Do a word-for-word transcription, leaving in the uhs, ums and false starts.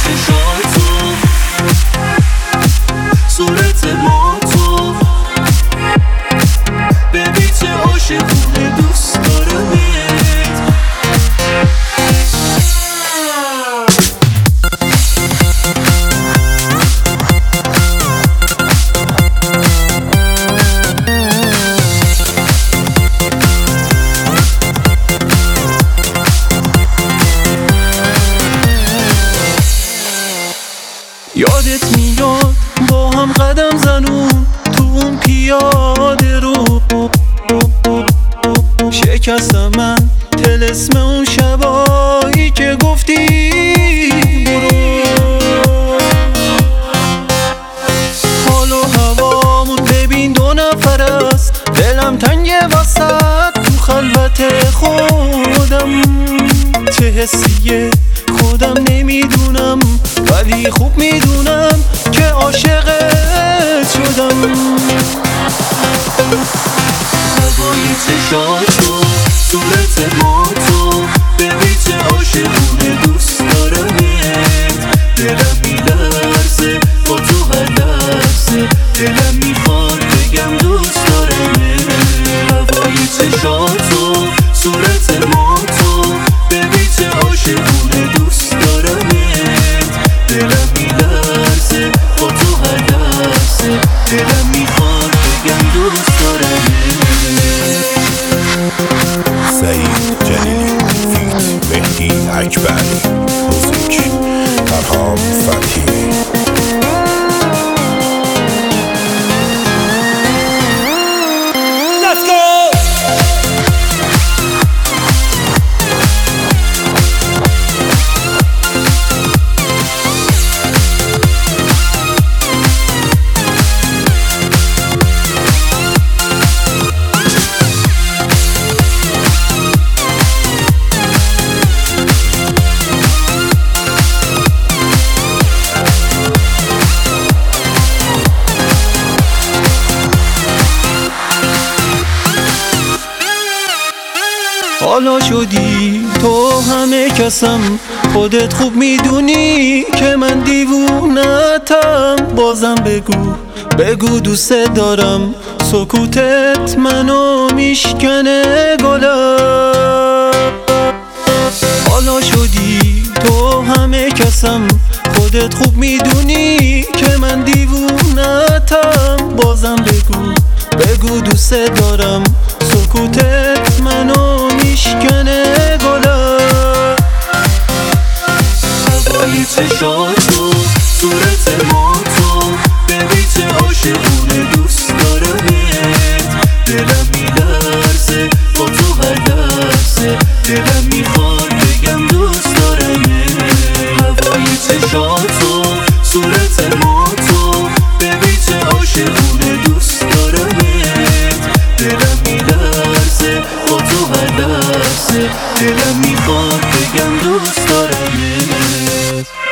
چشاتو، صورت ماتو، ببین چه عاشقونه دوست دارمت. یادت میاد با هم قدم زنون تو اون پیاده رو، شکستم من طلسم اون شبایی که گفتی برو. حال و هوامون ببین دو نفر است، دلم تنگه وسط تو خلوت خودم. چه حسیه خودم نمیدونم، ولی خوب میدونم که عاشقت شدم. هوای چشاتو، صورت ماتو، ببین چه عاشقونه دوست دارمت. دلم میلرزه با تو هر لحظه، دلم میخواد بگم دوست دارمت. هوای چشاتو، صورت ماتو، ببین چه عاشقونه دوست دارمت. دلم میلرزه با تو هر لحظه، دلم میخواد بگم دوست دارمت. سعید جلیلی فیت مهدی اکبری، موزیک فرهام فتحی. حالا شدی تو همه کسم، خودت خوب میدونی که من دیوونتم. بازم بگو بگو دوست دارم، سکوتت منو میشکنه گلم. حالا شدی تو همه کسم، خودت خوب میدونی که من دیوونتم. بازم بگو بگو دوست دارم، سکوتت منو میشکنه گلم. هوای چشاتو، صورت ماتو، ببین چه عاشقونه دوست دارمت. دلم میلرزه با تو هر لحظه، دلم میخواد بگم دوست دارمت. هوای چشاتو، صورت ماتو، ببین چه عاشقونه دوست دارمت. دلم میلرزه با تو هر لحظه، دلم میخواد بگم دوست دارمت.